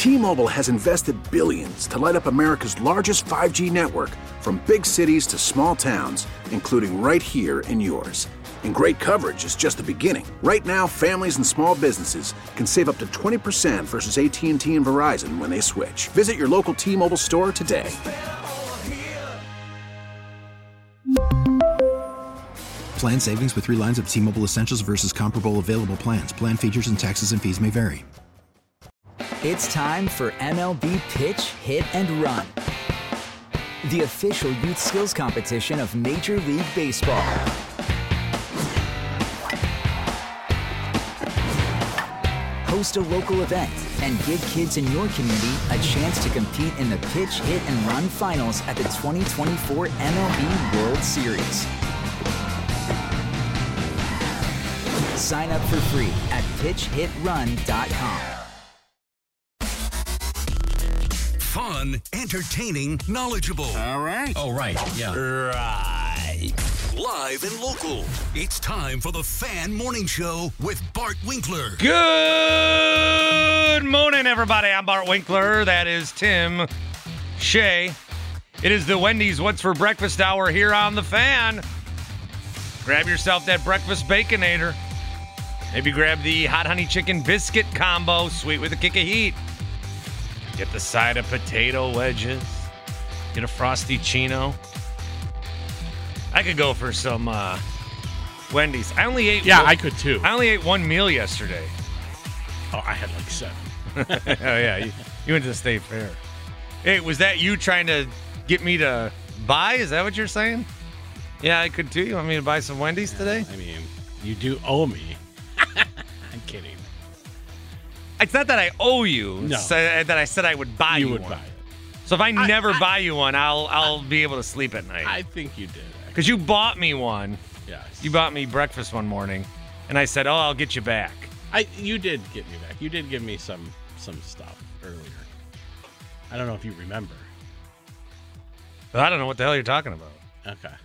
T-Mobile has invested billions to light up America's largest 5G network, from big cities to small towns, including right here in yours. And great coverage is just the beginning. Right now, families and small businesses can save up to 20% versus AT&T and Verizon when they switch. Visit your local T-Mobile store today. Plan savings with 3 lines of T-Mobile Essentials versus comparable available plans. Plan features and taxes and fees may vary. It's time for MLB Pitch, Hit, and Run, the official youth skills competition of Major League Baseball. Host a local event and give kids in your community a chance to compete in the Pitch, Hit, and Run finals at the 2024 MLB World Series. Sign up for free at pitchhitrun.com. Fun, entertaining, knowledgeable. All right. Oh, right. Yeah. Right. Live and local. It's time for the Fan Morning Show with Bart Winkler. Good morning, everybody. I'm Bart Winkler. That is Tim Shea. It is the Wendy's What's for Breakfast hour here on the Fan. Grab yourself that breakfast Baconator. Maybe grab the hot honey chicken biscuit combo, sweet with a kick of heat. Get the side of potato wedges. Get a frosty chino. I could go for some Wendy's. I only ate. Yeah, I could too. I only ate one meal yesterday. Oh, I had like 7. Oh yeah, you went to the State Fair. Hey, was that you trying to get me to buy? Is that what you're saying? Yeah, I could too. You want me to buy some Wendy's today? I mean, you do owe me. I'm kidding. It's not that I owe you. No. That I said I would buy you would one. buy it. So if I never buy you one, I'll be able to sleep at night. I think you did. Because you bought me one. Yes. You bought me breakfast one morning, and I said, "Oh, I'll get you back." You did get me back. You did give me some stuff earlier. I don't know if you remember. But I don't know what the hell you're talking about. Okay.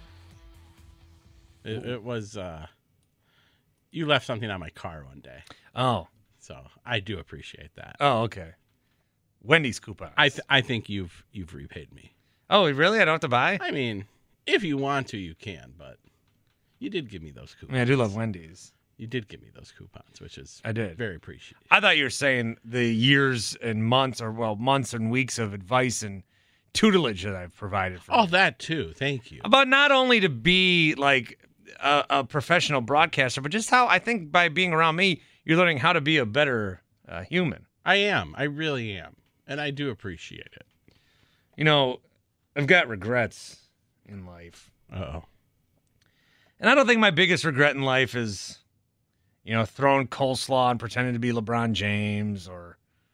It was you left something on my car one day. Oh. So I do appreciate that. Oh, okay. Wendy's coupons. I think you've repaid me. Oh, really? I don't have to buy? I mean, if you want to, you can, but you did give me those coupons. I mean, I do love Wendy's. You did give me those coupons, which is I did. Very appreciated. I thought you were saying the years and months, months and weeks of advice and tutelage that I've provided for you. That too. Thank you. About not only to be like a professional broadcaster, but just how I think by being around me, you're learning how to be a better human. I am. I really am. And I do appreciate it. You know, I've got regrets in life. Uh-oh. And I don't think my biggest regret in life is, throwing coleslaw and pretending to be LeBron James or,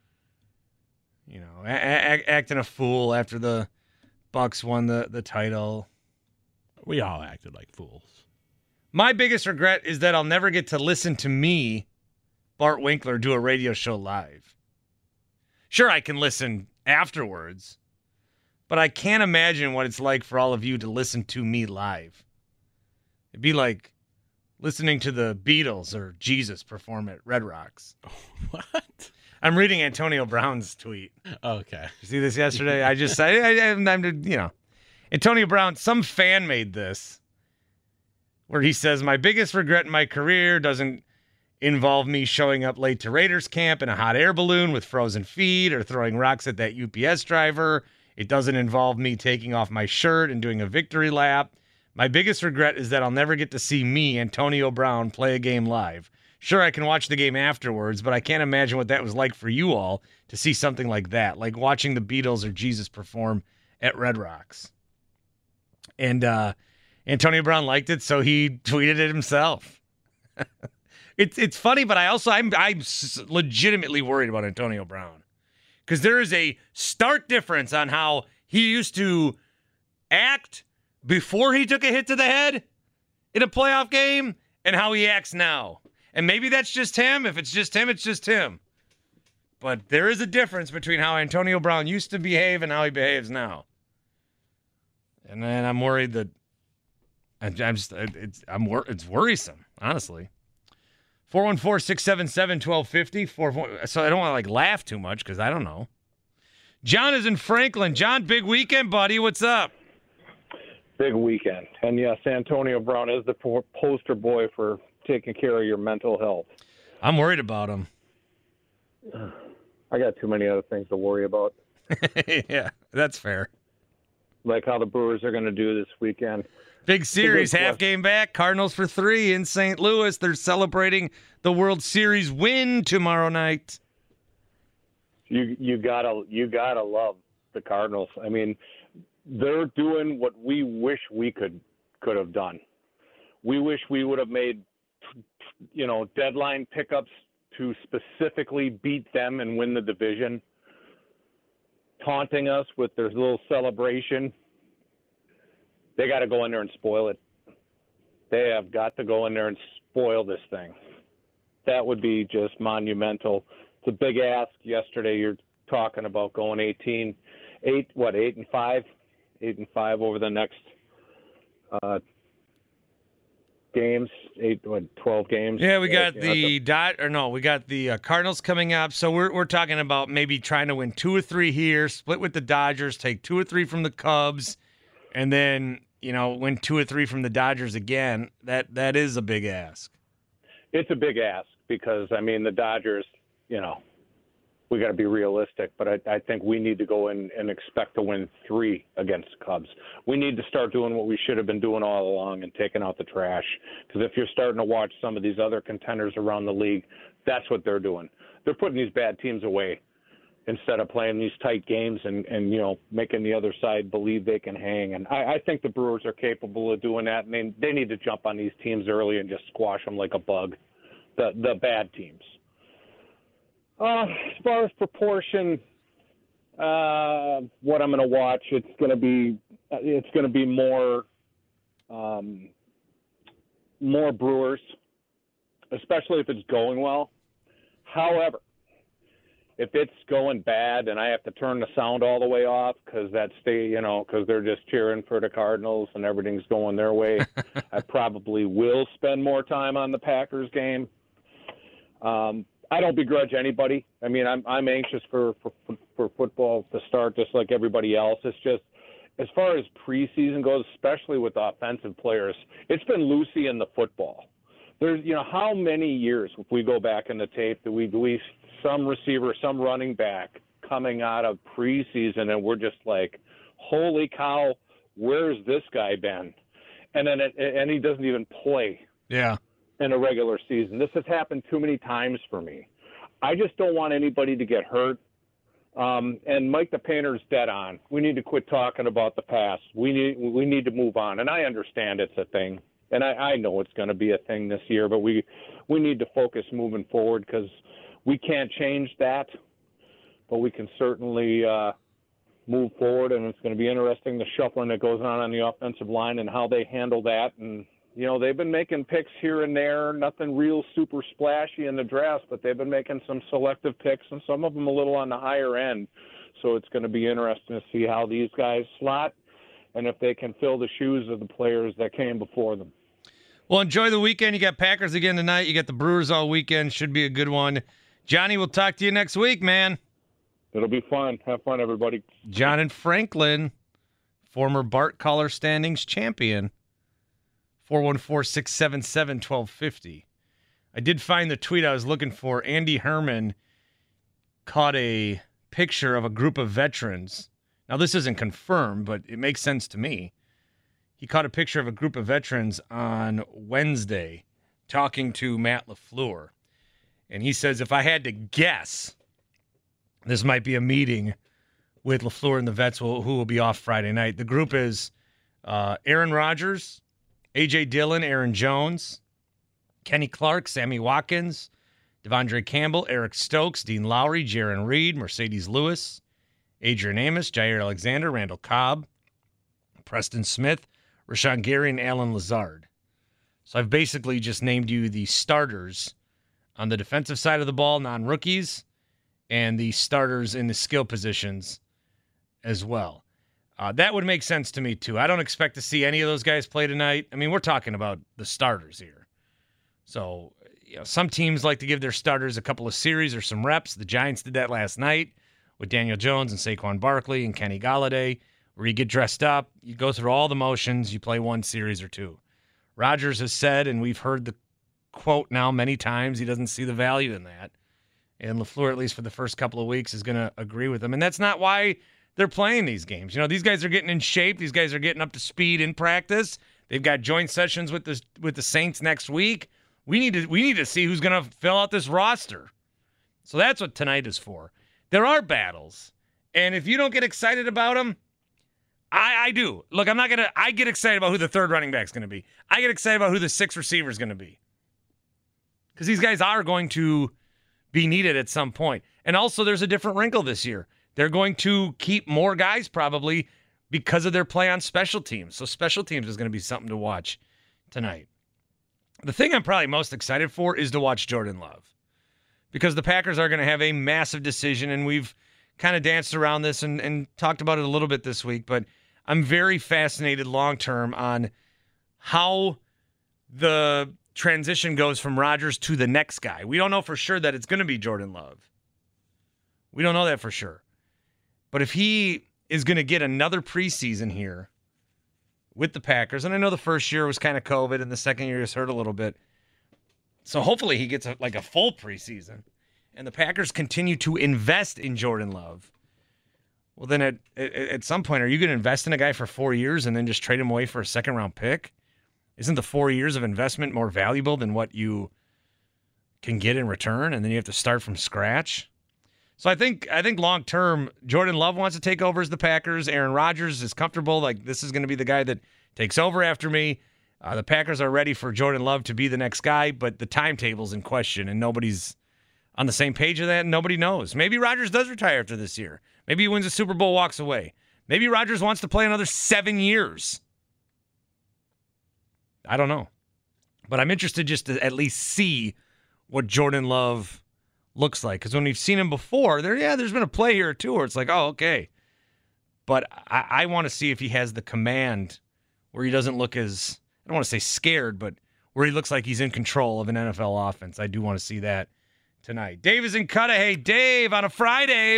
acting a fool after the Bucks won the title. We all acted like fools. My biggest regret is that I'll never get to listen to me, Bart Winkler, do a radio show live. Sure, I can listen afterwards, but I can't imagine what it's like for all of you to listen to me live. It'd be like listening to the Beatles or Jesus perform at Red Rocks. What? I'm reading Antonio Brown's tweet. Okay. You see this yesterday? Antonio Brown, some fan made this, where he says, "My biggest regret in my career doesn't involve me showing up late to Raiders camp in a hot air balloon with frozen feet or throwing rocks at that UPS driver. It doesn't involve me taking off my shirt and doing a victory lap. My biggest regret is that I'll never get to see me, Antonio Brown, play a game live. Sure, I can watch the game afterwards, but I can't imagine what that was like for you all to see something like that, like watching the Beatles or Jesus perform at Red Rocks." And Antonio Brown liked it, so he tweeted it himself. It's funny, but I'm legitimately worried about Antonio Brown because there is a stark difference on how he used to act before he took a hit to the head in a playoff game and how he acts now. And maybe that's just him. If it's just him, it's just him. But there is a difference between how Antonio Brown used to behave and how he behaves now. And then I'm worried that it's worrisome, honestly. 414-677-1250. So I don't want to laugh too much because I don't know. John is in Franklin. John, big weekend, buddy. What's up? Big weekend. And yes, Antonio Brown is the poster boy for taking care of your mental health. I'm worried about him. I got too many other things to worry about. Yeah, that's fair. Like how the Brewers are going to do this weekend. Big series, half game back. Cardinals for 3 in St. Louis. They're celebrating the World Series win tomorrow night. You gotta love the Cardinals. I mean, they're doing what we wish we could have done. We wish we would have made, deadline pickups to specifically beat them and win the division, taunting us with their little celebration. They got to go in there and spoil it. They have got to go in there and spoil this thing. That would be just monumental. It's a big ask. Yesterday, you're talking about going 8-5 over the next games, 12 games. Yeah, we got the Cardinals coming up. So we're talking about maybe trying to win 2 or 3 here, split with the Dodgers, take 2 or 3 from the Cubs, and then win 2 or 3 from the Dodgers again. That is a big ask. It's a big ask because the Dodgers, we got to be realistic, but I think we need to go in and expect to win 3 against the Cubs. We need to start doing what we should have been doing all along and taking out the trash. Because if you're starting to watch some of these other contenders around the league, that's what they're doing. They're putting these bad teams away instead of playing these tight games and making the other side believe they can hang. And I think the Brewers are capable of doing that, and they need to jump on these teams early and just squash them like a bug, the bad teams. As far as proportion, what I'm going to watch, it's going to be more Brewers, especially if it's going well. However, if it's going bad and I have to turn the sound all the way off because because they're just cheering for the Cardinals and everything's going their way, I probably will spend more time on the Packers game. I don't begrudge anybody. I'm anxious for football to start just like everybody else. It's just as far as preseason goes, especially with offensive players, it's been Lucy in the football. There's, how many years, if we go back in the tape, that we some receiver, some running back coming out of preseason, and we're just like, holy cow, where's this guy been? And then and he doesn't even play. Yeah. In a regular season. This has happened too many times for me. I just don't want anybody to get hurt. And Mike the Painter's dead on. We need to quit talking about the past. We need to move on. And I understand it's a thing. And I know it's going to be a thing this year, but we need to focus moving forward because we can't change that. But we can certainly move forward, and it's going to be interesting the shuffling that goes on the offensive line and how they handle that. And they've been making picks here and there, nothing real super splashy in the draft, but they've been making some selective picks, and some of them a little on the higher end. So it's going to be interesting to see how these guys slot and if they can fill the shoes of the players that came before them. Well, enjoy the weekend. You got Packers again tonight. You got the Brewers all weekend. Should be a good one. Johnny, we'll talk to you next week, man. It'll be fun. Have fun, everybody. John in Franklin, former Bart Caller Standings champion. 414-677-1250. I did find the tweet I was looking for. Andy Herman caught a picture of a group of veterans. Now, this isn't confirmed, but it makes sense to me. He caught a picture of a group of veterans on Wednesday talking to Matt LaFleur. And he says, if I had to guess, this might be a meeting with LaFleur and the vets who will be off Friday night. The group is Aaron Rodgers, A.J. Dillon, Aaron Jones, Kenny Clark, Sammy Watkins, Devondre Campbell, Eric Stokes, Dean Lowry, Jaron Reed, Mercedes Lewis, Adrian Amos, Jair Alexander, Randall Cobb, Preston Smith, Rashawn Gary, and Alan Lazard. So I've basically just named you the starters on the defensive side of the ball, non-rookies, and the starters in the skill positions as well. That would make sense to me, too. I don't expect to see any of those guys play tonight. We're talking about the starters here. So, some teams like to give their starters a couple of series or some reps. The Giants did that last night with Daniel Jones and Saquon Barkley and Kenny Golladay, where you get dressed up, you go through all the motions, you play one series or two. Rodgers has said, and we've heard the quote now many times, he doesn't see the value in that. And LaFleur, at least for the first couple of weeks, is going to agree with him. And that's not why they're playing these games. You know, these guys are getting in shape. These guys are getting up to speed in practice. They've got joint sessions with the Saints next week. We need to see who's going to fill out this roster. So that's what tonight is for. There are battles. And if you don't get excited about them, I do. Look, I get excited about who the third running back is going to be. I get excited about who the sixth receiver is going to be. Because these guys are going to be needed at some point. And also there's a different wrinkle this year. They're going to keep more guys probably because of their play on special teams. So special teams is going to be something to watch tonight. The thing I'm probably most excited for is to watch Jordan Love. Because the Packers are going to have a massive decision, and we've kind of danced around this and talked about it a little bit this week, but I'm very fascinated long-term on how the transition goes from Rodgers to the next guy. We don't know for sure that it's going to be Jordan Love. We don't know that for sure. But if he is going to get another preseason here with the Packers, and I know the first year was kind of COVID and the second year was hurt a little bit, so hopefully he gets a full preseason, and the Packers continue to invest in Jordan Love, well, then at some point, are you going to invest in a guy for 4 years and then just trade him away for a second-round pick? Isn't the 4 years of investment more valuable than what you can get in return, and then you have to start from scratch? So I think long-term, Jordan Love wants to take over as the Packers. Aaron Rodgers is comfortable. Like, this is going to be the guy that takes over after me. The Packers are ready for Jordan Love to be the next guy, but the timetable's in question, and nobody's on the same page of that, and nobody knows. Maybe Rodgers does retire after this year. Maybe he wins a Super Bowl, walks away. Maybe Rodgers wants to play another 7 years. I don't know. But I'm interested just to at least see what Jordan Love looks like. Because when we've seen him before, there's been a play here or two where it's like, oh, okay. But I want to see if he has the command where he doesn't look as, I don't want to say scared, but where he looks like he's in control of an NFL offense. I do want to see that tonight. Dave is in Cudahy. Dave on a Friday.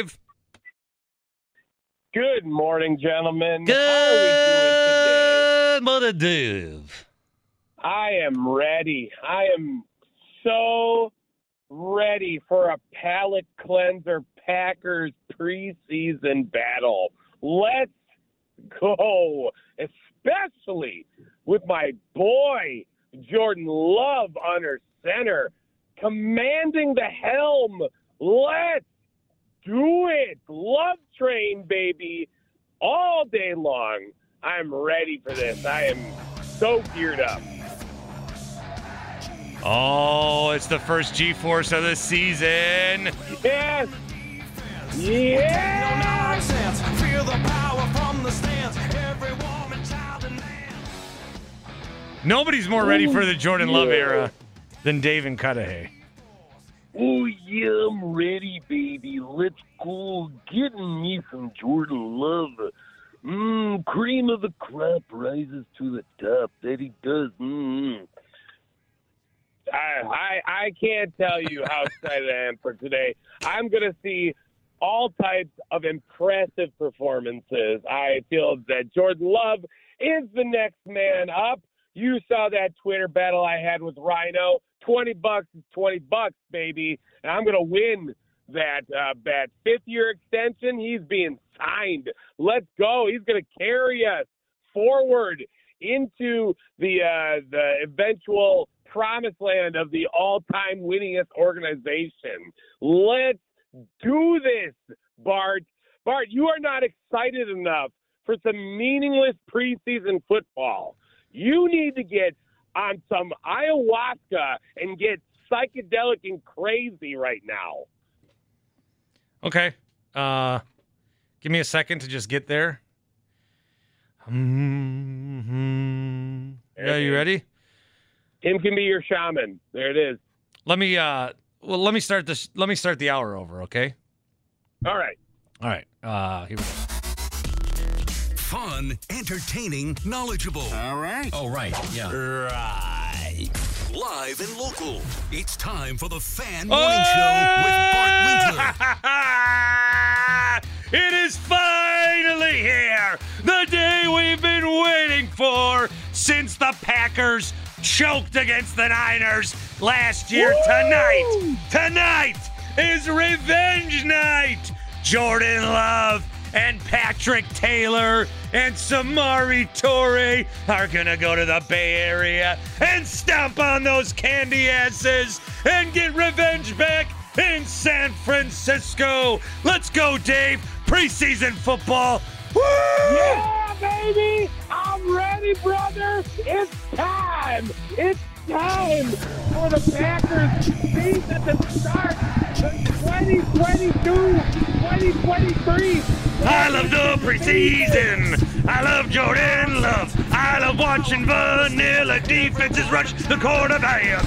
Good morning, gentlemen. Good morning, Dave. I am ready. I am so ready for a palate cleanser Packers preseason battle. Let's go, especially with my boy Jordan Love under center, commanding the helm. Let's do it. Love train, baby, all day long. I'm ready for this. I am so geared up. Oh, it's the first G-Force of the season. Yes. Yes. Feel the power from the stands. Every woman, child, and man. Nobody's more ready for the Jordan Love era than Dave in Cudahy. Oh, yeah, I'm ready, baby. Let's go. Getting me some Jordan Love. Cream of the crop rises to the top. That he does. I can't tell you how excited I am for today. I'm going to see all types of impressive performances. I feel that Jordan Love is the next man up. You saw that Twitter battle I had with Rhino. $20 is $20, baby. And I'm going to win that bet. 5th-year extension, he's being signed. Let's go. He's going to carry us forward into the eventual promised land of the all-time winningest organization. Let's do this, Bart. Bart, you are not excited enough for some meaningless preseason football. You need to get on some ayahuasca and get psychedelic and crazy right now. Okay. Give me a second to just get there. Yeah, you ready? Tim can be your shaman. There it is. Let me start this. Let me start the hour over, okay? All right. Here we go. Fun, entertaining, knowledgeable. All right. Oh, right. Yeah. Right. Live and local. It's time for the Fan Morning Show with Bart Winkler. It is finally here. The day we've been waiting for since the Packers choked against the Niners last year. Tonight is revenge night. Jordan Love and Patrick Taylor and Samari Torre are gonna go to the Bay Area and stomp on those candy asses and get revenge back in San Francisco. Let's go, Dave. Preseason football. Woo! Yeah, baby! I'm ready, brother! It's time! It's time for the Packers season to start the 2022-2023. I love the preseason. I love Jordan Love. I love watching vanilla defenses rush the quarterback.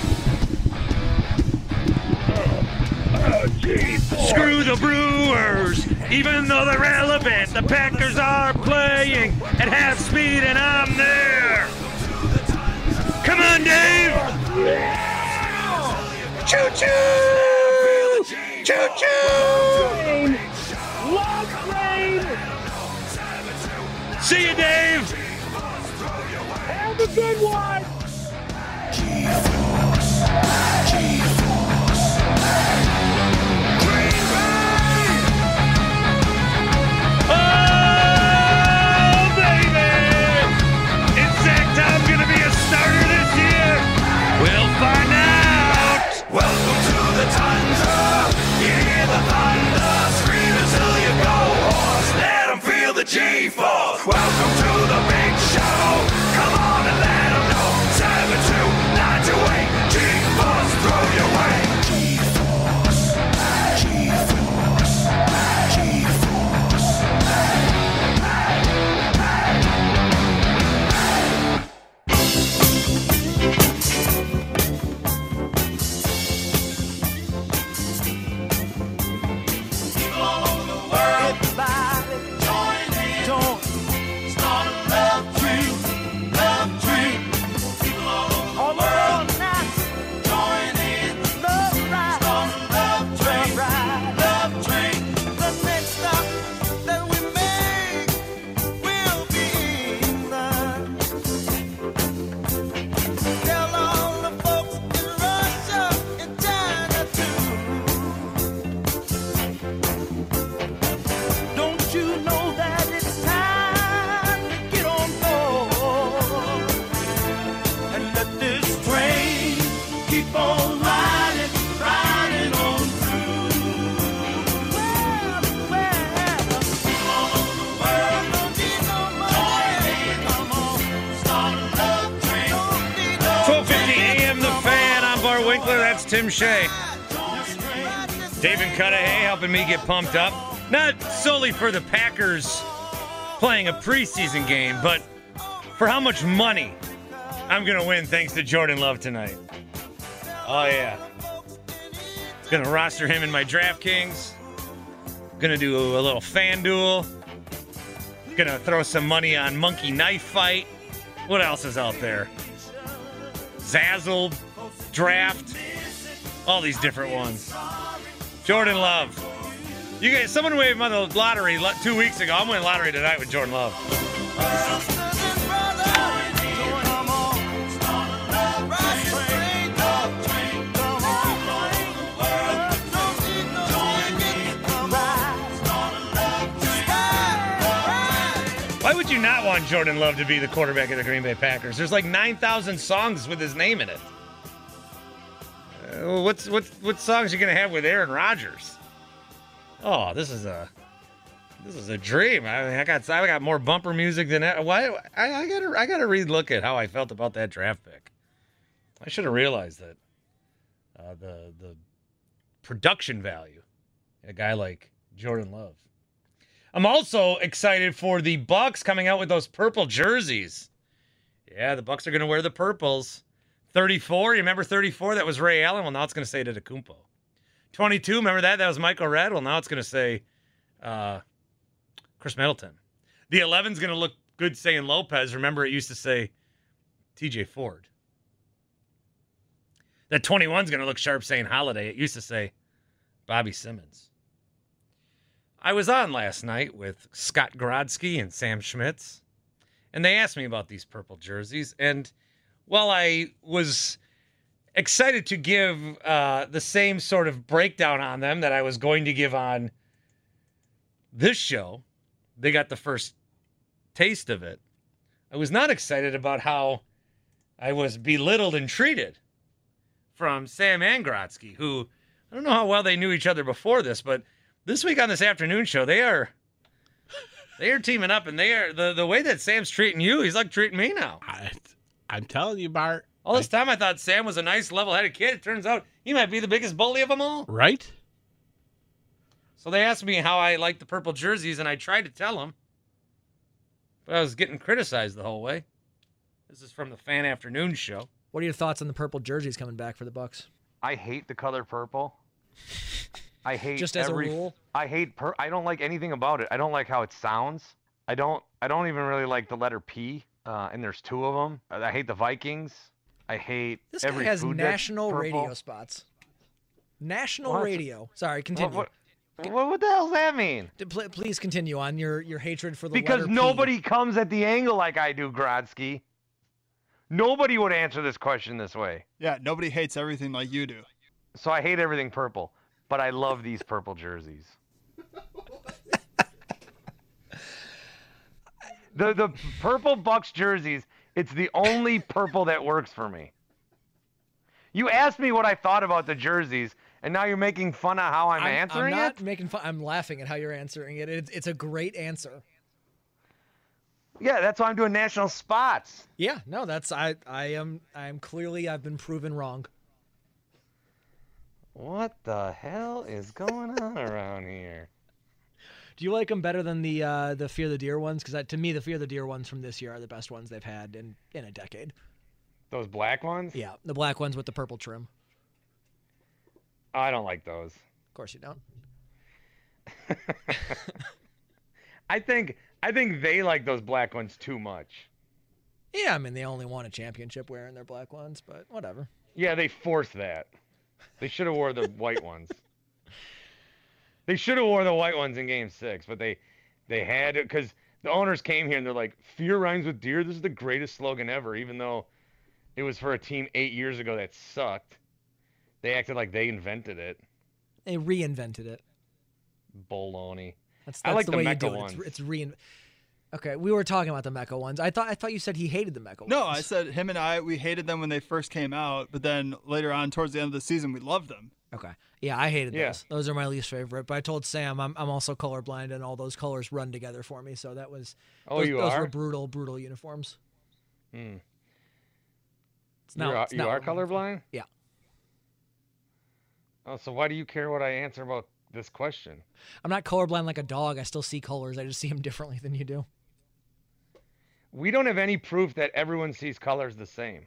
Screw the Brewers. Even though they're relevant, the Packers are playing at half speed, and I'm there. Come on, Dave. Choo-choo. Choo-choo. Love train! See you, Dave. Have a good one! Oh, baby! Is Zach Tom gonna be a starter this year? We'll find out. Welcome to the Tundra. You hear the thunder, scream until you go hoarse. Let them feel the G-force. Welcome to the big show. Come on and let them know. 72928, G-force, throw your way. G-force, G-force, G-force. That's Tim Shea. David Cudahy helping me get pumped up. Not solely for the Packers playing a preseason game, but for how much money I'm going to win thanks to Jordan Love tonight. Oh, yeah. Going to roster him in my DraftKings. Going to do a little FanDuel. Going to throw some money on Monkey Knife Fight. What else is out there? Zazzle, Draft. All these different ones. Jordan Love. You guys, someone waved on the lottery 2 weeks ago. I'm winning lottery tonight with Jordan Love. Why would you not want Jordan Love to be the quarterback of the Green Bay Packers? There's like 9,000 songs with his name in it. What songs are you gonna have with Aaron Rodgers? Oh, this is a dream. I got more bumper music than that. Why? I gotta relook at how I felt about that draft pick. I should have realized that the production value, a guy like Jordan Love. I'm also excited for the Bucs coming out with those purple jerseys. Yeah, the Bucs are gonna wear the purples. 34, you remember 34? That was Ray Allen. Well, now it's going to say Antetokounmpo. 22, remember that? That was Michael Redd. Well, now it's going to say Chris Middleton. The 11's going to look good saying Lopez. Remember, it used to say TJ Ford. That 21's going to look sharp saying Holiday. It used to say Bobby Simmons. I was on last night with Scott Grodsky and Sam Schmitz, and they asked me about these purple jerseys. And while I was excited to give the same sort of breakdown on them that I was going to give on this show, they got the first taste of it. I was not excited about how I was belittled and treated from Sam and Grodsky, who, I don't know how well they knew each other before this, but this week on this afternoon show, they are teaming up, and they are the way that Sam's treating you, he's like treating me now. I'm telling you, Bart. All this time I thought Sam was a nice, level-headed kid. It turns out he might be the biggest bully of them all. Right? So they asked me how I like the purple jerseys, and I tried to tell them, but I was getting criticized the whole way. This is from the Fan Afternoon show. What are your thoughts on the purple jerseys coming back for the Bucks? I hate the color purple. I hate just as a rule. I hate I don't like anything about it. I don't like how it sounds. I don't even really like the letter P. And there's 2 of them. I hate the Vikings. I hate this every guy has food national that's radio spots. National radio. Sorry, continue. What the hell does that mean? Please continue on your hatred for the because letter P. nobody comes at the angle like I do, Grodsky. Nobody would answer this question this way. Yeah, nobody hates everything like you do. So I hate everything purple, but I love these purple jerseys. The purple Bucks jerseys, it's the only purple that works for me. You asked me what I thought about the jerseys, and now you're making fun of how I'm answering it? I'm not making fun. I'm laughing at how you're answering it. It's a great answer. Yeah, that's why I'm doing national spots. Yeah, no, that's I am clearly I've been proven wrong. What the hell is going on around here? Do you like them better than the Fear the Deer ones? Because to me, the Fear the Deer ones from this year are the best ones they've had in a decade. Those black ones? Yeah, the black ones with the purple trim. I don't like those. Of course you don't. I think they like those black ones too much. Yeah, I mean they only won a championship wearing their black ones, but whatever. Yeah, they forced that. They should have wore the white ones. They should have wore the white ones in Game 6, but they had it because the owners came here and they're like, "Fear rhymes with deer. This is the greatest slogan ever," even though it was for a team 8 years ago that sucked. They acted like they invented it. They reinvented it. Baloney. That's I like the the way you Mecca do it. ones. It's Okay, we were talking about the Mecca ones. I thought you said he hated the Mecca ones. No, I said him and we hated them when they first came out, but then later on, towards the end of the season, we loved them. Okay. Yeah, I hated those. Those are my least favorite. But I told Sam I'm also colorblind, and all those colors run together for me. So that was those were brutal uniforms. Hmm. You are colorblind? Yeah. Oh, so why do you care what I answer about this question? I'm not colorblind like a dog. I still see colors. I just see them differently than you do. We don't have any proof that everyone sees colors the same.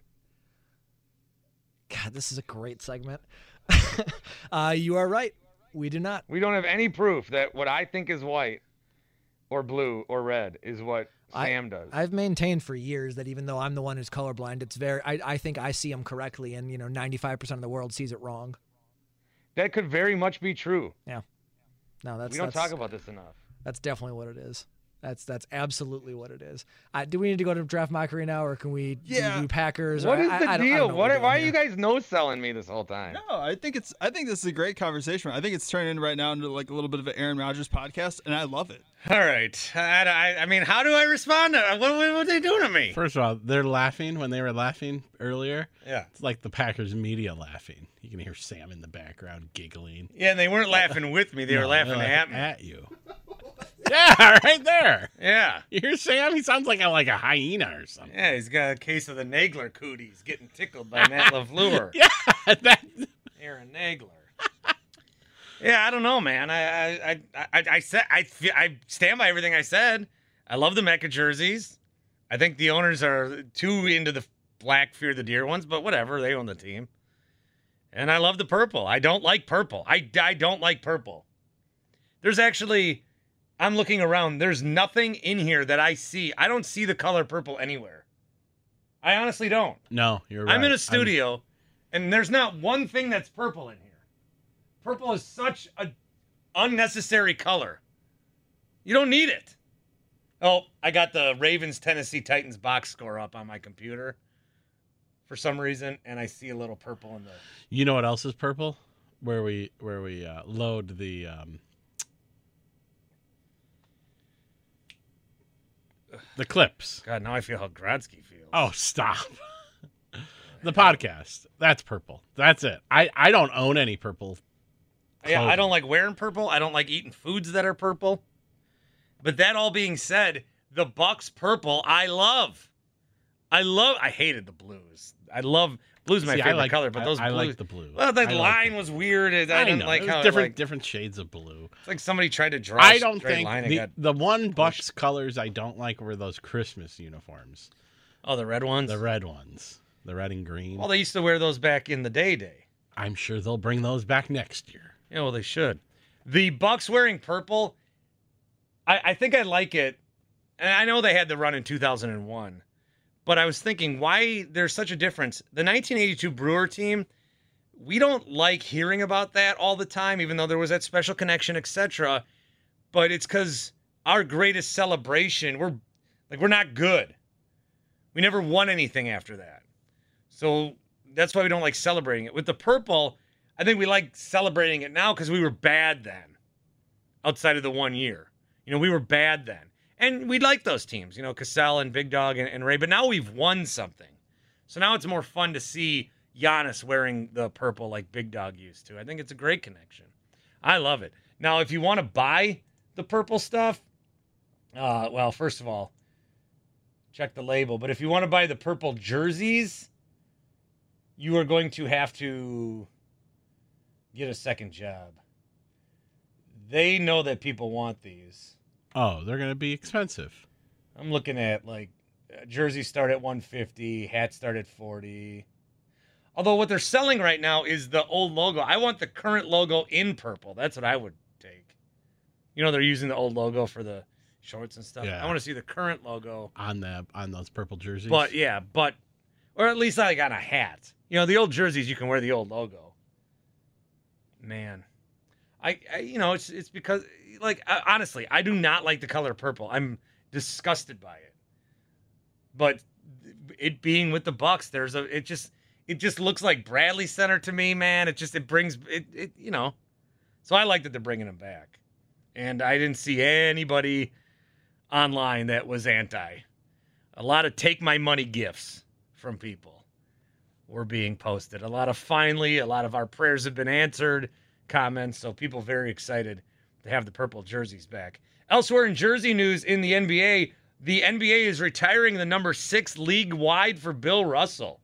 God, this is a great segment. You are right. We do not. We don't have any proof that what I think is white or blue or red is what Sam does. I've maintained for years that even though I'm the one who's colorblind, it's I think I see them correctly, and 95% of the world sees it wrong. That could very much be true. Yeah. No, we don't talk about this enough. That's definitely what it is. That's absolutely what it is. Do we need to go to draft mockery now, or can we do Packers? What is the deal? Why are you guys no-selling me this whole time? No, I think this is a great conversation. I think it's turning right now into like a little bit of an Aaron Rodgers podcast, and I love it. All right. I mean, how do I respond? What are they doing to me? First of all, they're laughing when they were laughing earlier. Yeah. It's like the Packers media laughing. You can hear Sam in the background giggling. Yeah, and they weren't laughing with me. They were laughing at me. At you. Yeah, right there. Yeah. You hear Sam? He sounds like a hyena or something. Yeah, he's got a case of the Nagler cooties getting tickled by Matt LaFleur. Yeah, Aaron Nagler. Yeah, I don't know, man. I stand by everything I said. I love the Mecca jerseys. I think the owners are too into the black Fear the Deer ones, but whatever. They own the team. And I love the purple. I don't like purple. I don't like purple. There's actually, I'm looking around. There's nothing in here that I see. I don't see the color purple anywhere. I honestly don't. No, you're right. I'm in a studio, and there's not one thing that's purple in here. Purple is such an unnecessary color. You don't need it. Oh, I got the Ravens Tennessee Titans box score up on my computer for some reason, and I see a little purple in the. You know what else is purple? Where we load the. The clips. God, now I feel how Grodzki feels. Oh, stop. The podcast. That's purple. That's it. I don't own any purple. Yeah, I don't like wearing purple. I don't like eating foods that are purple. But that all being said, the Bucks purple, I love. I hated the blues. I love blues. My favorite color, but those blues. I like the blue. Well, the line was weird. I didn't like how different shades of blue. It's like somebody tried to draw. I don't think the one Bucks colors I don't like were those Christmas uniforms. Oh, the red ones. The red ones. The red and green. Well, they used to wear those back in the day. I'm sure they'll bring those back next year. Yeah, well, they should. The Bucks wearing purple, I think I like it. And I know they had the run in 2001. But I was thinking why there's such a difference. The 1982 Brewer team, we don't like hearing about that all the time, even though there was that special connection, etc. But it's because our greatest celebration, we're not good. We never won anything after that. So that's why we don't like celebrating it. With the purple, I think we like celebrating it now because we were bad then, outside of the 1 year. We were bad then. And we like those teams, Cassell and Big Dog and Ray. But now we've won something. So now it's more fun to see Giannis wearing the purple like Big Dog used to. I think it's a great connection. I love it. Now, if you want to buy the purple stuff, well, first of all, check the label. But if you want to buy the purple jerseys, you are going to have to get a second job. They know that people want these. Oh, they're going to be expensive. I'm looking at, jerseys start at $150, hats start at $40. Although what they're selling right now is the old logo. I want the current logo in purple. That's what I would take. They're using the old logo for the shorts and stuff. Yeah. I want to see the current logo. On those purple jerseys? Or at least on a hat. The old jerseys, you can wear the old logo. Man. It's because, honestly, I do not like the color purple. I'm disgusted by it. But it being with the Bucks, it just looks like Bradley Center to me, man. It brings. So I like that they're bringing them back. And I didn't see anybody online that was anti. A lot of take my money gifts from people were being posted. A lot of our prayers have been answered comments, so people very excited to have the purple jerseys back. Elsewhere in jersey news in the NBA is retiring the number 6 league-wide for Bill Russell.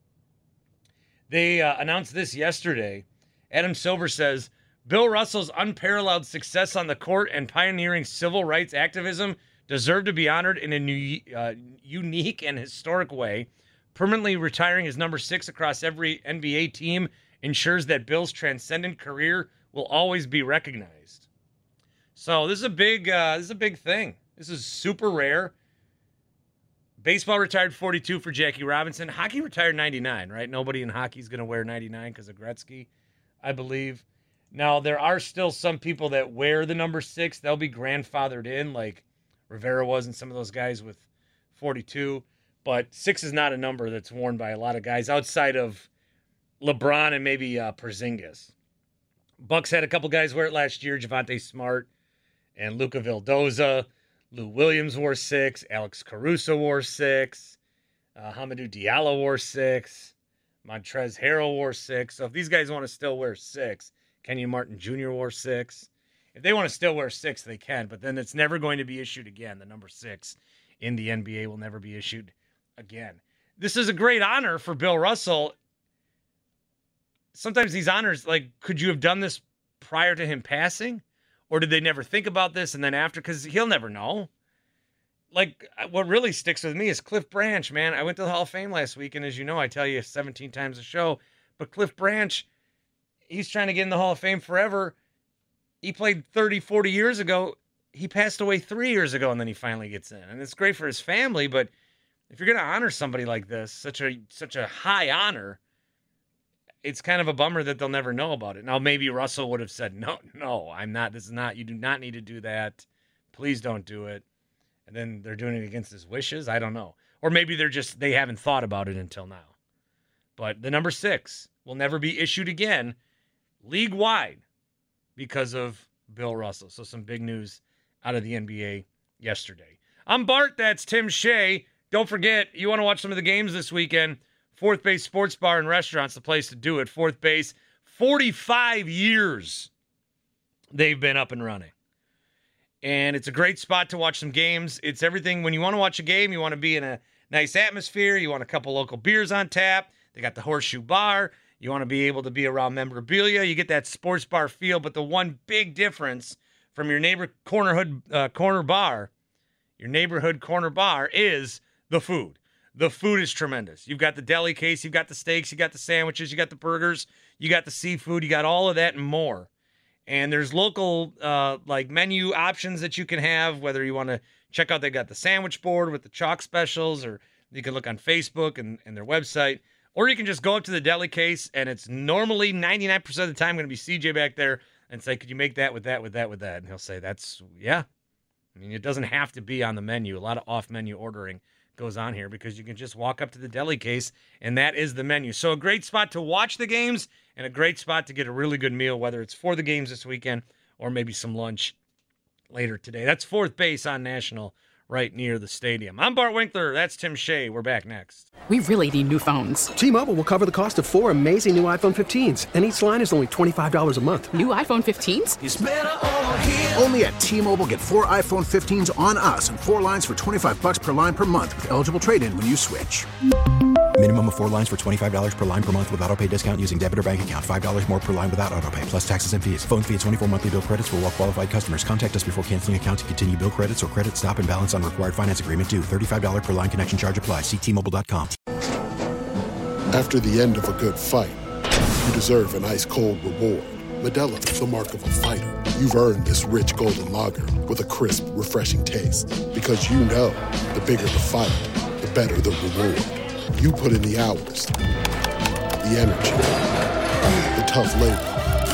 They announced this yesterday. Adam Silver says, Bill Russell's unparalleled success on the court and pioneering civil rights activism deserve to be honored in a unique and historic way. Permanently retiring as number 6 across every NBA team ensures that Bill's transcendent career will always be recognized. So this is a big thing. This is super rare. Baseball retired 42 for Jackie Robinson. Hockey retired 99, right? Nobody in hockey is going to wear 99 because of Gretzky, I believe. Now, there are still some people that wear the number 6. They'll be grandfathered in, like Rivera was and some of those guys with 42. But 6 is not a number that's worn by a lot of guys outside of LeBron and maybe Porzingis. Bucks had a couple guys wear it last year, Javonte Smart and Luka Vildoza. Lou Williams wore 6. Alex Caruso wore 6. Hamidou Diallo wore 6. Montrezl Harrell wore 6. So if these guys want to still wear 6, Kenyon Martin Jr. wore 6. If they want to still wear 6, they can, but then it's never going to be issued again. The number 6 in the NBA will never be issued again. This is a great honor for Bill Russell. Sometimes these honors, could you have done this prior to him passing? Or did they never think about this and then after? Because he'll never know. What really sticks with me is Cliff Branch, man. I went to the Hall of Fame last week, and as you know, I tell you 17 times a show. But Cliff Branch, he's trying to get in the Hall of Fame forever. He played 30, 40 years ago. He passed away 3 years ago, and then he finally gets in. And it's great for his family, but if you're going to honor somebody like this, such a high honor, it's kind of a bummer that they'll never know about it. Now, maybe Russell would have said, no, I'm not. This is not. You do not need to do that. Please don't do it. And then they're doing it against his wishes. I don't know. Or maybe they haven't thought about it until now. But the number 6 will never be issued again league-wide because of Bill Russell. So some big news out of the NBA yesterday. I'm Bart. That's Tim Shea. Don't forget, you want to watch some of the games this weekend, Fourth Base Sports Bar and Restaurant's the place to do it. Fourth Base, 45 years they've been up and running. And it's a great spot to watch some games. It's everything. When you want to watch a game, you want to be in a nice atmosphere. You want a couple local beers on tap. They got the Horseshoe Bar. You want to be able to be around memorabilia. You get that sports bar feel. But the one big difference from your neighborhood corner bar is the food. The food is tremendous. You've got the deli case. You've got the steaks. You got the sandwiches. You got the burgers. You got the seafood. You got all of that and more. And there's local menu options that you can have, whether you want to check out, they got the sandwich board with the chalk specials, or you can look on Facebook and their website, or you can just go up to the deli case, and it's normally 99% of the time going to be CJ back there and say, could you make that with that, with that, with that? And he'll say, yeah. I mean, it doesn't have to be on the menu. A lot of off-menu ordering goes on here because you can just walk up to the deli case, and that is the menu. So a great spot to watch the games and a great spot to get a really good meal, whether it's for the games this weekend or maybe some lunch later today. That's Fourth Base on National, right near the stadium. I'm Bart Winkler. That's Tim Shea. We're back next. We really need new phones. T-Mobile will cover the cost of 4 amazing new iPhone 15s, and each line is only $25 a month. New iPhone 15s? It's better over here. Only at T-Mobile, get 4 iPhone 15s on us and 4 lines for $25 per line per month with eligible trade-in when you switch. Minimum of 4 lines for $25 per line per month with autopay discount using debit or bank account. $5 more per line without autopay, plus taxes and fees. Phone fee at 24 monthly bill credits for well-qualified customers. Contact us before canceling account to continue bill credits or credit stop and balance on required finance agreement due. $35 per line connection charge applies. See T-Mobile.com. After the end of a good fight, you deserve an ice-cold reward. Modelo is the mark of a fighter. You've earned this rich golden lager with a crisp, refreshing taste. Because you know, the bigger the fight, the better the reward. You put in the hours, the energy, the tough labor.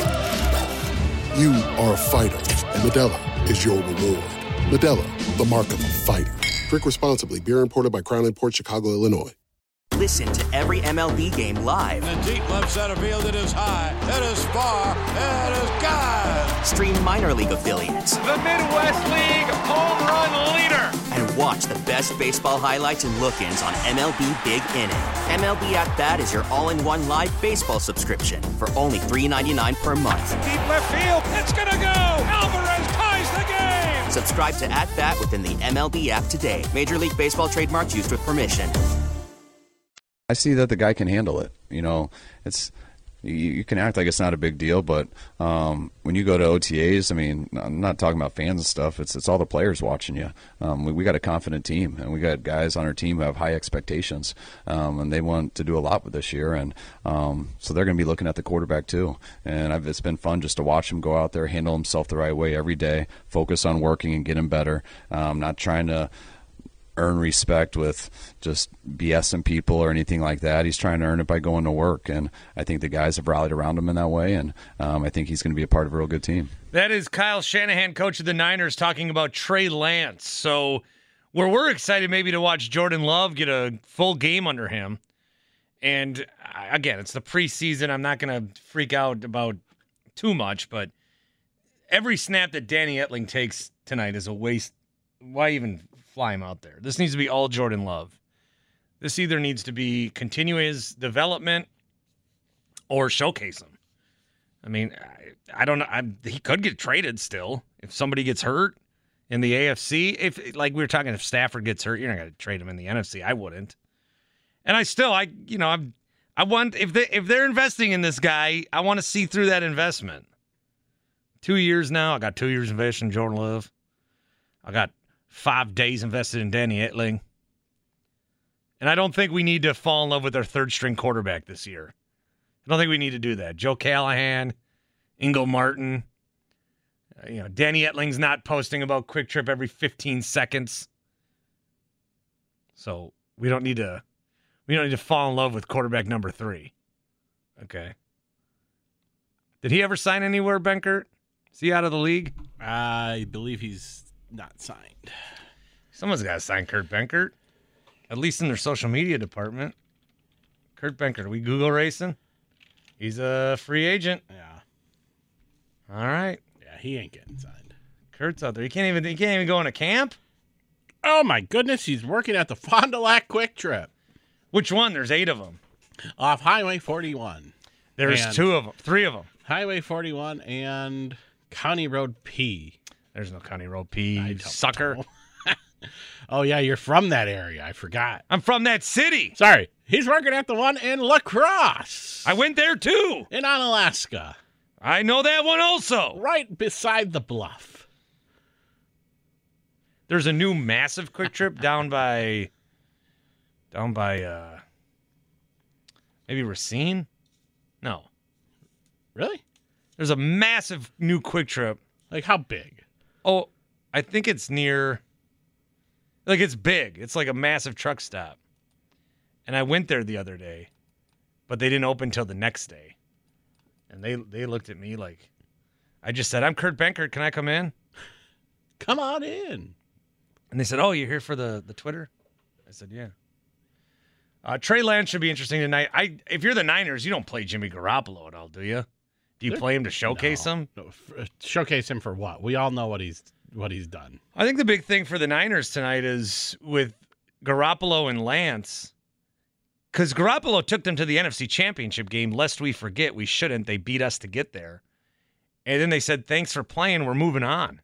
You are a fighter, and Modelo is your reward. Modelo, the mark of a fighter. Drink responsibly. Beer imported by Crown Imports, Chicago, Illinois. Listen to every MLB game live. In the deep left center field, it is high, it is far, it is gone. Stream minor league affiliates. The Midwest League home run leader. And watch the best baseball highlights and look-ins on MLB Big Inning. MLB At Bat is your all-in-one live baseball subscription for only $3.99 per month. Deep left field, it's gonna go. Alvarez ties the game. Subscribe to At Bat within the MLB app today. Major League Baseball trademarks used with permission. I see that the guy can handle it. You know, it's you can act like it's not a big deal, but when you go to OTAs, I mean, I'm not talking about fans and stuff. It's all the players watching you. We got a confident team, and we got guys on our team who have high expectations, and they want to do a lot with this year, and so they're going to be looking at the quarterback too. And it's been fun just to watch him go out there, handle himself the right way every day, focus on working and getting better, not trying to earn respect with just BSing people or anything like that. He's trying to earn it by going to work, and I think the guys have rallied around him in that way, and I think he's going to be a part of a real good team. That is Kyle Shanahan, coach of the Niners, talking about Trey Lance. So where we're excited maybe to watch Jordan Love get a full game under him, and again, it's the preseason. I'm not going to freak out about too much, but every snap that Danny Etling takes tonight is a waste. Why even fly him out there? This needs to be all Jordan Love. This either needs to be continue his development or showcase him. I mean, I don't know. He could get traded still if somebody gets hurt in the AFC. If, like we were talking, if Stafford gets hurt, you're not going to trade him in the NFC. I wouldn't. And I want, if they're investing in this guy, I want to see through that investment. 2 years now. I got 2 years invested in Jordan Love. I got 5 days invested in Danny Etling. And I don't think we need to fall in love with our third-string quarterback this year. I don't think we need to do that. Joe Callahan, Ingo Martin. Danny Etling's not posting about Quick Trip every 15 seconds. So we don't need to fall in love with quarterback number 3. Okay. Did he ever sign anywhere, Benkert? Is he out of the league? I believe he's not signed. Someone's got to sign Kurt Benkert, at least in their social media department. Kurt Benkert, are we Google racing? He's a free agent. Yeah. All right. Yeah, he ain't getting signed. Kurt's out there. He can't even go on a camp? Oh, my goodness. He's working at the Fond du Lac Quick Trip. Which one? There's 8 of them. Off Highway 41. There's 3 of them. Highway 41 and County Road P. There's no County Road P, you sucker. Oh, yeah, you're from that area. I forgot. I'm from that city. Sorry. He's working at the one in La Crosse. I went there, too. In Onalaska. I know that one also. Right beside the bluff. There's a new massive Quick Trip down by maybe Racine? No. Really? There's a massive new Quick Trip. Like how big? Oh, I think it's near, like it's big. It's like a massive truck stop. And I went there the other day, but they didn't open till the next day. And they looked at me like, I just said, I'm Kurt Benkert. Can I come in? Come on in. And they said, oh, you're here for the Twitter? I said, yeah. Trey Lance should be interesting tonight. If you're the Niners, you don't play Jimmy Garoppolo at all, do you? Do you play him to showcase him? No, showcase him for what? We all know what he's done. I think the big thing for the Niners tonight is with Garoppolo and Lance, because Garoppolo took them to the NFC Championship game, lest we forget. We shouldn't. They beat us to get there. And then they said, thanks for playing. We're moving on.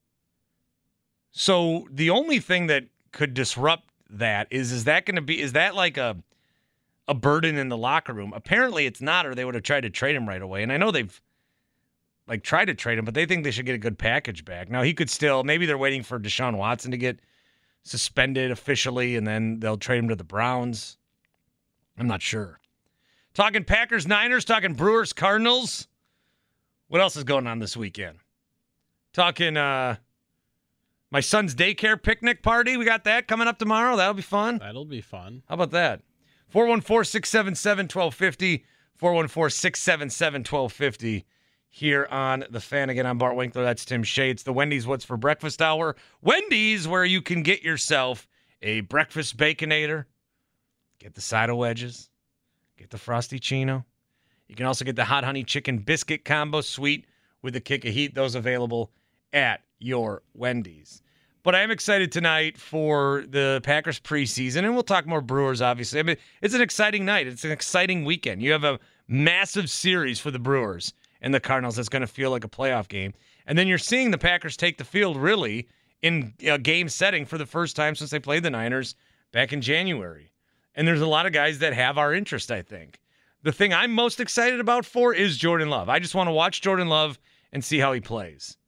So the only thing that could disrupt that is that like a burden in the locker room? Apparently it's not, or they would have tried to trade him right away. And I know they've like tried to trade him, but they think they should get a good package back. Now he could still, maybe they're waiting for Deshaun Watson to get suspended officially, and then they'll trade him to the Browns. I'm not sure. Talking Packers, Niners, talking Brewers, Cardinals. What else is going on this weekend? Talking my son's daycare picnic party. We got that coming up tomorrow. That'll be fun. That'll be fun. How about that? 414-677-1250. 414-677-1250 here on The Fan. Again, I'm Bart Winkler. That's Tim Shea. It's the Wendy's What's for Breakfast Hour. Wendy's, where you can get yourself a breakfast Baconator. Get the side of wedges. Get the Frosty Chino. You can also get the Hot Honey Chicken Biscuit Combo, sweet with a kick of heat. Those available at your Wendy's. But I am excited tonight for the Packers preseason, and we'll talk more Brewers, obviously. I mean, it's an exciting night. It's an exciting weekend. You have a massive series for the Brewers and the Cardinals that's going to feel like a playoff game. And then you're seeing the Packers take the field, really, in a game setting for the first time since they played the Niners back in January. And there's a lot of guys that have our interest, I think. The thing I'm most excited about for is Jordan Love. I just want to watch Jordan Love and see how he plays.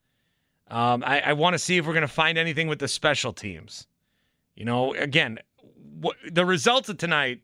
I want to see if we're going to find anything with the special teams. You know, again, the results of tonight,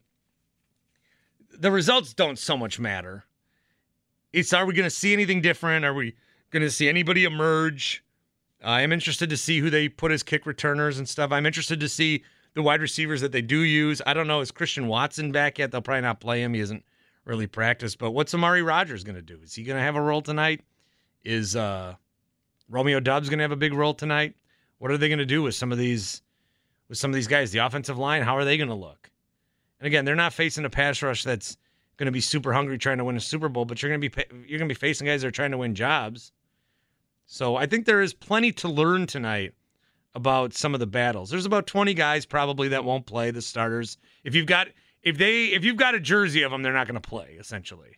the results don't so much matter. It's, are we going to see anything different? Are we going to see anybody emerge? I'm interested to see who they put as kick returners and stuff. I'm interested to see the wide receivers that they do use. I don't know, is Christian Watson back yet? They'll probably not play him. He hasn't really practiced. But what's Amari Rodgers going to do? Is he going to have a role tonight? Is Romeo Doubs going to have a big role tonight? What are they going to do with some of these guys? The offensive line, how are they going to look? And again, they're not facing a pass rush that's going to be super hungry trying to win a Super Bowl, but you're going to be facing guys that are trying to win jobs. So I think there is plenty to learn tonight about some of the battles. There's about 20 guys probably that won't play, the starters. If you've got a jersey of them, they're not going to play, essentially.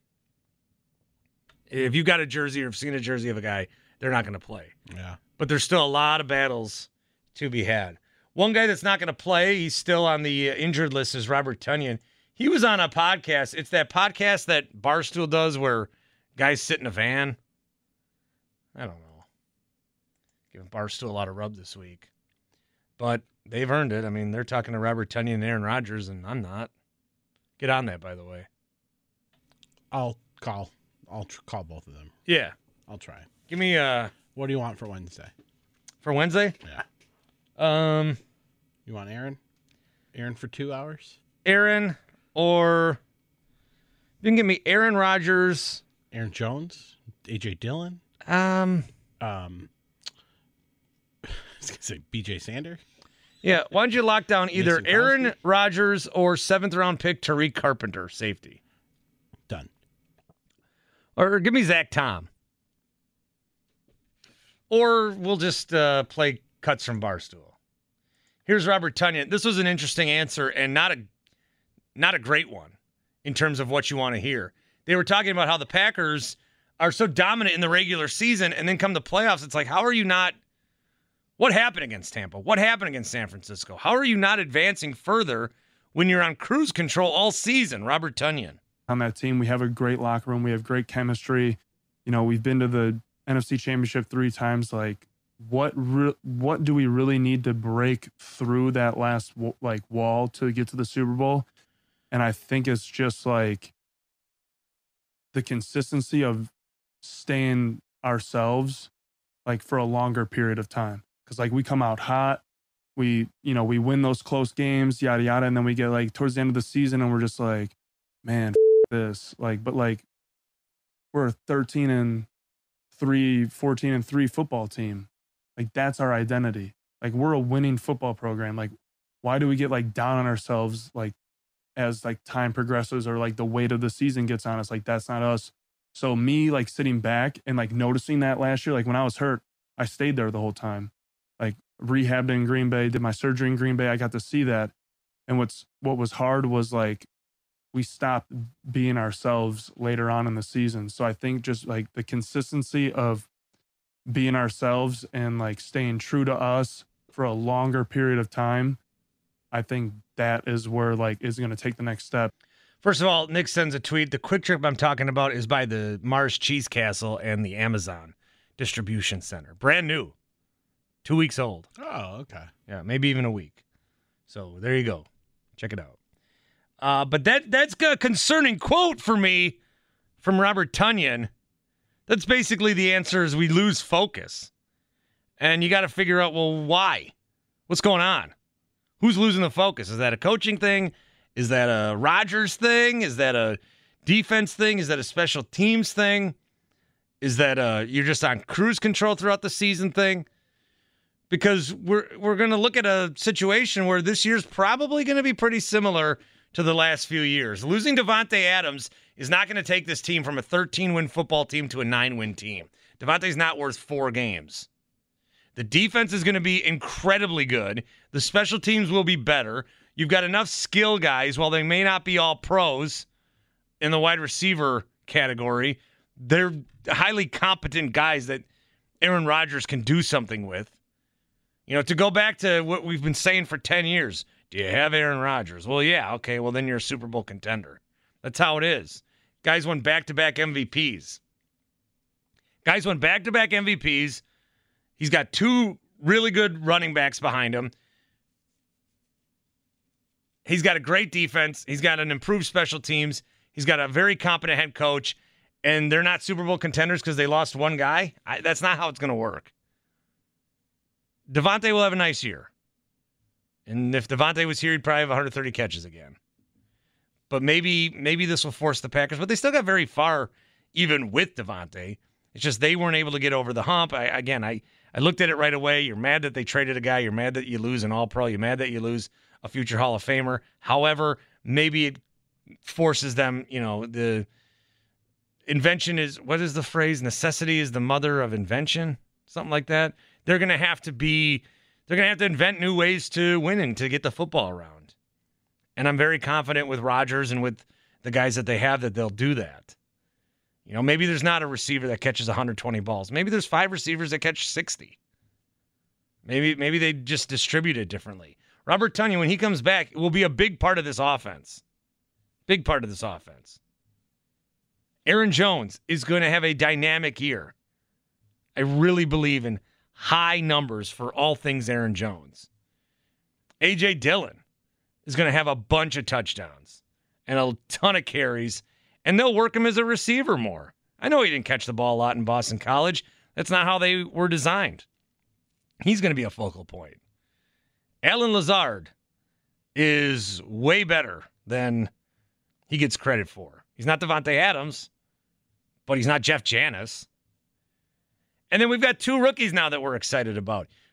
If you've got a jersey or have seen a jersey of a guy, they're not going to play. Yeah. But there's still a lot of battles to be had. One guy that's not going to play, he's still on the injured list, is Robert Tonyan. He was on a podcast. It's that podcast that Barstool does where guys sit in a van. I don't know. Giving Barstool a lot of rub this week. But they've earned it. I mean, they're talking to Robert Tonyan and Aaron Rodgers, and I'm not. Get on that, by the way. I'll call both of them. Yeah. I'll try. Give me what do you want for Wednesday? For Wednesday? Yeah. You want Aaron? Aaron for 2 hours? Aaron, or you can give me Aaron Rodgers. Aaron Jones? AJ Dillon? was going to say B.J. Sander. Yeah, why don't you lock down either Aaron Rodgers or 7th-round pick Tariq Carpenter, safety? Done. Or give me Zach Tom. Or we'll just play cuts from Barstool. Here's Robert Tonyan. This was an interesting answer and not a great one in terms of what you want to hear. They were talking about how the Packers are so dominant in the regular season, and then come the playoffs, it's like, how are you not... What happened against Tampa? What happened against San Francisco? How are you not advancing further when you're on cruise control all season? Robert Tonyan. On that team, we have a great locker room. We have great chemistry. You know, we've been to the NFC Championship 3 times. Like, what do we really need to break through that last wall to get to the Super Bowl? And I think it's just like the consistency of staying ourselves like for a longer period of time. Because like we come out hot, we win those close games, yada yada, and then we get like towards the end of the season and we're just like, man, this. Like, but like we're a 13-3, 14-3 football team. Like that's our identity. Like we're a winning football program. Like why do we get like down on ourselves like as like time progresses or like the weight of the season gets on us? Like that's not us. So me like sitting back and like noticing that last year, like when I was hurt, I stayed there the whole time. Like rehabbed in Green Bay, did my surgery in Green Bay. I got to see that. And what was hard was like we stopped being ourselves later on in the season. So I think just like the consistency of being ourselves and like staying true to us for a longer period of time, I think that is where like is going to take the next step. First of all, Nick sends a tweet. The Quick Trip I'm talking about is by the Mars Cheese Castle and the Amazon Distribution Center. Brand new. 2 weeks old. Oh, okay. Yeah, maybe even a week. So there you go. Check it out. But that's a concerning quote for me from Robert Tonyan. That's basically the answer is we lose focus. And you got to figure out, well, why? What's going on? Who's losing the focus? Is that a coaching thing? Is that a Rodgers thing? Is that a defense thing? Is that a special teams thing? Is that you're just on cruise control throughout the season thing? Because we're going to look at a situation where this year's probably going to be pretty similar to the last few years. Losing Davante Adams is not going to take this team from a 13-win football team to a 9-win team. Davante's not worth 4 games. The defense is going to be incredibly good. The special teams will be better. You've got enough skill guys. While they may not be all pros in the wide receiver category, they're highly competent guys that Aaron Rodgers can do something with. You know, to go back to what we've been saying for 10 years, do you have Aaron Rodgers? Well, yeah, okay, well, then you're a Super Bowl contender. That's how it is. Guys won back-to-back MVPs. He's got 2 really good running backs behind him. He's got a great defense. He's got an improved special teams. He's got a very competent head coach. And they're not Super Bowl contenders because they lost one guy? That's not how it's going to work. Davante will have a nice year. And if Davante was here, he'd probably have 130 catches again. But maybe this will force the Packers. But they still got very far even with Davante. It's just they weren't able to get over the hump. I looked at it right away. You're mad that they traded a guy. You're mad that you lose an All-Pro. You're mad that you lose a future Hall of Famer. However, maybe it forces them, the invention is, what is the phrase? Necessity is the mother of invention? Something like that. They're going to have to invent new ways to win and to get the football around. And I'm very confident with Rodgers and with the guys that they have that they'll do that. Maybe there's not a receiver that catches 120 balls. Maybe there's 5 receivers that catch 60. Maybe they just distribute it differently. Robert Tonyan, when he comes back, will be a big part of this offense. Big part of this offense. Aaron Jones is going to have a dynamic year. I really believe in high numbers for all things Aaron Jones. A.J. Dillon is going to have a bunch of touchdowns and a ton of carries, and they'll work him as a receiver more. I know he didn't catch the ball a lot in Boston College. That's not how they were designed. He's going to be a focal point. Allen Lazard is way better than he gets credit for. He's not Davante Adams, but he's not Jeff Janis. And then we've got 2 rookies now that we're excited about.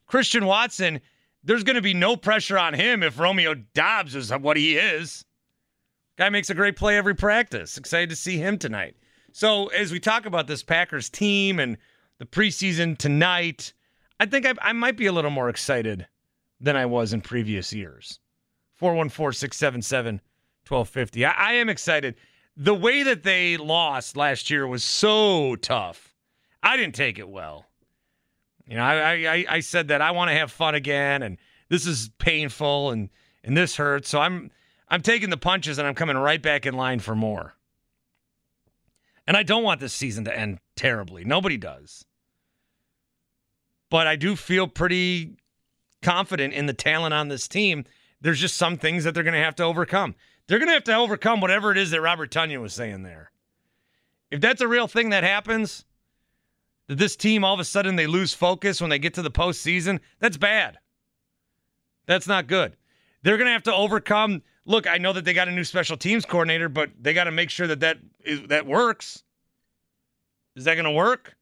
Christian Watson, there's going to be no pressure on him if Romeo Doubs is what he is. Guy makes a great play every practice. Excited to see him tonight. So as we talk about this Packers team and the preseason tonight, I think I might be a little more excited than I was in previous years. 414-677-1250. I am excited. The way that they lost last year was so tough. I didn't take it well. You know, I said that I want to have fun again, and this is painful, and this hurts. So I'm taking the punches, and I'm coming right back in line for more. And I don't want this season to end terribly. Nobody does. But I do feel pretty confident in the talent on this team. There's just some things that they're going to have to overcome. They're going to have to overcome whatever it is that Robert Tonyan was saying there. If that's a real thing that happens, that this team, all of a sudden, they lose focus when they get to the postseason, that's bad. That's not good. They're going to have to overcome. Look, I know that they got a new special teams coordinator, but they got to make sure that works. Is that going to work?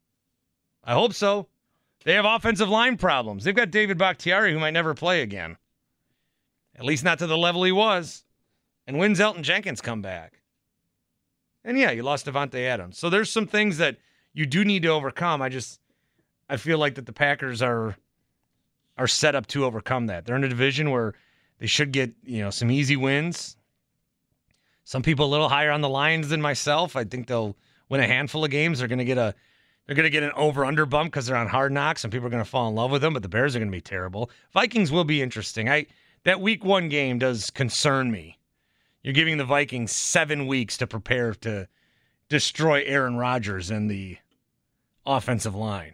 I hope so. They have offensive line problems. They've got David Bakhtiari, who might never play again. At least not to the level he was. And when's Elton Jenkins come back? And yeah, you lost Devontae Adams. So there's some things that you do need to overcome. I feel like that the Packers are set up to overcome that. They're in a division where they should get, some easy wins. Some people a little higher on the lines than myself. I think they'll win a handful of games. They're going to get an over-under bump because they're on Hard Knocks and people are going to fall in love with them, but the Bears are going to be terrible. Vikings will be interesting. That Week 1 game does concern me. You're giving the Vikings 7 weeks to prepare to destroy Aaron Rodgers and the offensive line.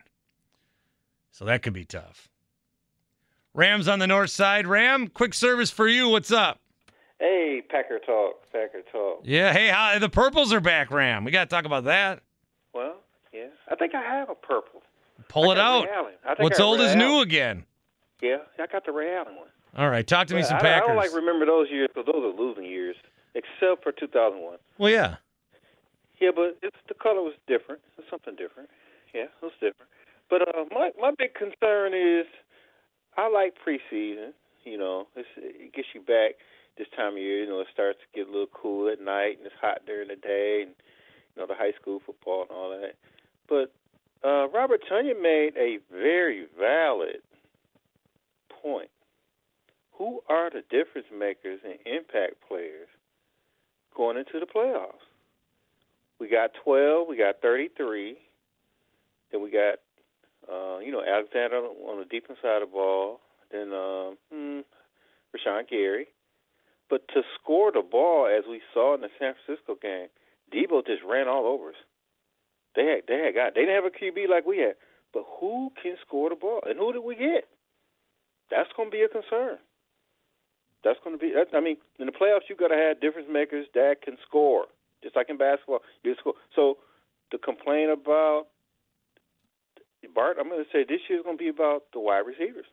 So that could be tough. Ram's on the north side. Ram, quick service for you. What's up? Hey, Packer Talk. Yeah, hey, the Purples are back, Ram. We got to talk about that. Well, yeah. I think I have a purple. Pull it out. What's old is new again. Yeah, I got the Ray Allen one. All right, talk to me some Packers. I don't remember those years because those are losing years, except for 2001. Well, yeah. Yeah, but the color was different. It's something different. Yeah, it was different. But my big concern is I like preseason. It gets you back this time of year. It starts to get a little cool at night, and it's hot during the day, and the high school football and all that. But Robert Tonyan made a very valid point. Who are the difference makers and impact players going into the playoffs? We got 12, we got 33, then we got, Alexander on the defense side of the ball, then Rashawn Gary. But to score the ball, as we saw in the San Francisco game, Debo just ran all over us. They didn't have a QB like we had, but who can score the ball? And who did we get? That's going to be a concern. In the playoffs, you got to have difference makers that can score, just like in basketball. You score. So to complain about Bart, I'm going to say this year's going to be about the wide receivers.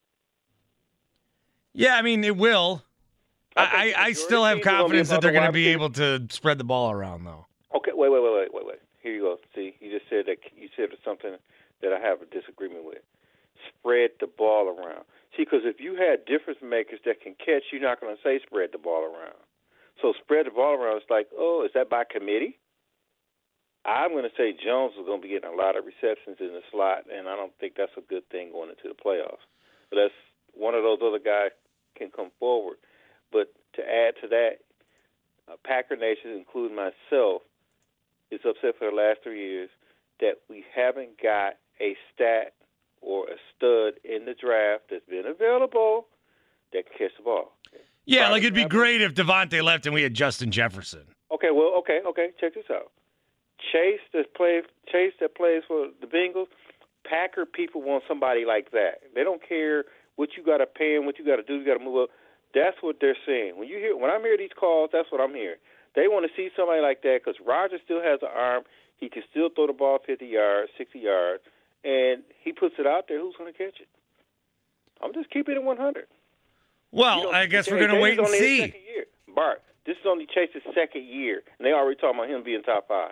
Yeah, it will. I still have confidence that they're going to be able to spread the ball around, though. Okay, wait. Here you go. See, you just said that. You said something that I have a disagreement with. Spread the ball around. See, because if you had difference makers that can catch, you're not going to say spread the ball around. So spread the ball around. It's like, is that by committee? I'm going to say Jones is going to be getting a lot of receptions in the slot, and I don't think that's a good thing going into the playoffs. But that's one of those other guys can come forward. But to add to that, Packer Nation, including myself, is upset for the last 3 years that we haven't got a stat or a stud in the draft that's been available that can catch the ball. Yeah, it'd be great if Devontae left and we had Justin Jefferson. Okay. Check this out. Chase that plays for the Bengals, Packer people want somebody like that. They don't care what you got to pay and what you got to do. You got to move up. That's what they're saying. When I'm hearing these calls, that's what I'm hearing. They want to see somebody like that because Rodgers still has an arm. He can still throw the ball 50 yards, 60 yards, and he puts it out there. Who's going to catch it? I'm just keeping it 100. Well, I guess we're going to wait and see. Bart, this is only Chase's second year, and they already talking about him being top 5.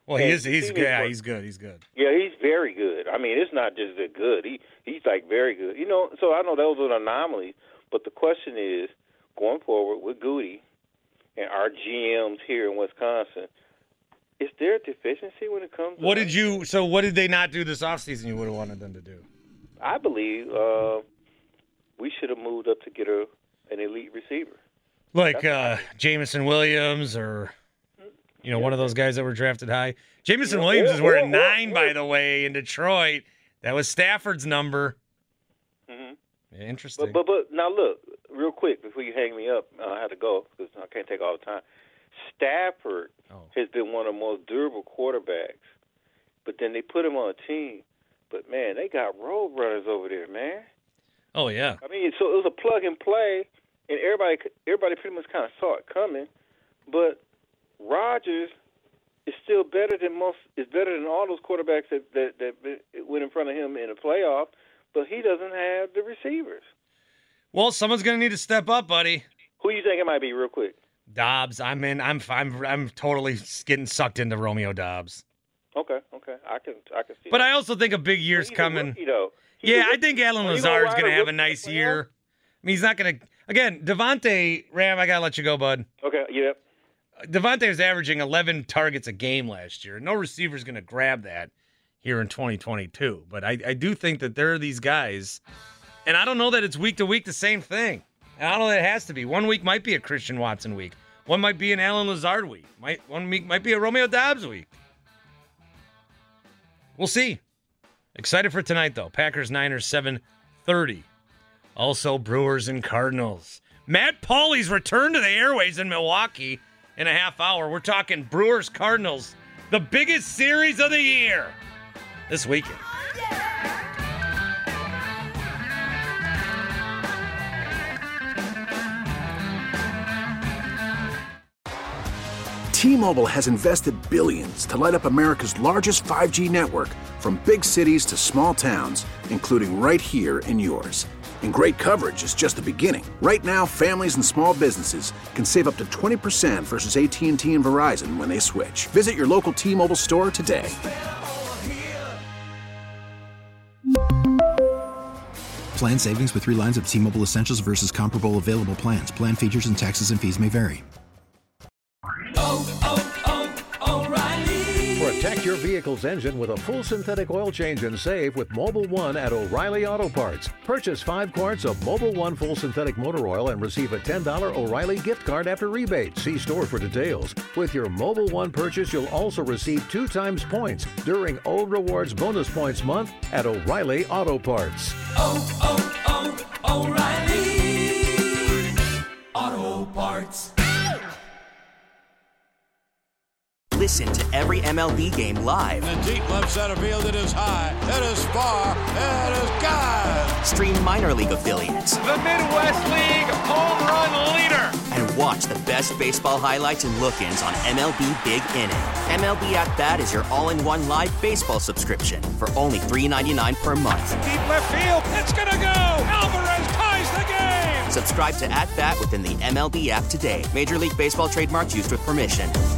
Well, he's good. Yeah, he's good. Yeah, he's very good. I mean, it's not just that good. He's like very good. You know, so I know those are anomalies, but the question is, going forward with Goody and our GMs here in Wisconsin, is there a deficiency when it comes to what did they not do this offseason you would have wanted them to do? I believe we should have moved up to get an elite receiver. Like Jameson Williams or, one of those guys that were drafted high. Jameson Williams is wearing 9, by the way, in Detroit. That was Stafford's number. Mm-hmm. Interesting. But now look, real quick, before you hang me up, I have to go because I can't take all the time. Stafford has been one of the most durable quarterbacks, but then they put him on a team. But, man, they got road runners over there, man. Oh, yeah. I mean, so it was a plug and play, and everybody pretty much kind of saw it coming. But Rodgers is still better than all those quarterbacks that went in front of him in the playoff, but he doesn't have the receivers. Well, someone's going to need to step up, buddy. Who you think it might be, real quick? Dobbs. I'm totally getting sucked into Romeo Dobbs. Okay. I can see. But that. I also think a big year's coming. Rookie, though. I think Allen Lazard's going to have a nice year. I mean, he's not going to. Again, Devontae, Ram, I got to let you go, bud. Okay. Yep. Devontae was averaging 11 targets a game last year. No receiver's going to grab that here in 2022. But I do think that there are these guys, and I don't know that it's week to week the same thing. And I don't know that it has to be. 1 week might be a Christian Watson week. One might be an Allen Lazard week. 1 week might be a Romeo Dobbs week. We'll see. Excited for tonight, though. Packers-Niners, 7:30. Also, Brewers and Cardinals. Matt Pauley's return to the airways in Milwaukee in a half hour. We're talking Brewers-Cardinals, the biggest series of the year this weekend. T-Mobile has invested billions to light up America's largest 5G network, from big cities to small towns, including right here in yours. And great coverage is just the beginning. Right now, families and small businesses can save up to 20% versus AT&T and Verizon when they switch. Visit your local T-Mobile store today. Plan savings with 3 lines of T-Mobile Essentials versus comparable available plans. Plan features and taxes and fees may vary. Protect your vehicle's engine with a full synthetic oil change and save with Mobil 1 at O'Reilly Auto Parts. Purchase 5 quarts of Mobil 1 full synthetic motor oil and receive a $10 O'Reilly gift card after rebate. See store for details. With your Mobil 1 purchase, you'll also receive 2 times points during O Rewards Bonus Points Month at O'Reilly Auto Parts. O'Reilly Auto Parts. Listen to every MLB game live. In the deep left center field, it is high, it is far, it is gone. Stream minor league affiliates. The Midwest League home run leader. And watch the best baseball highlights and look-ins on MLB Big Inning. MLB At Bat is your all-in-one live baseball subscription for only $3.99 per month. Deep left field, it's gonna go. Alvarez ties the game. Subscribe to At Bat within the MLB app today. Major League Baseball trademarks used with permission.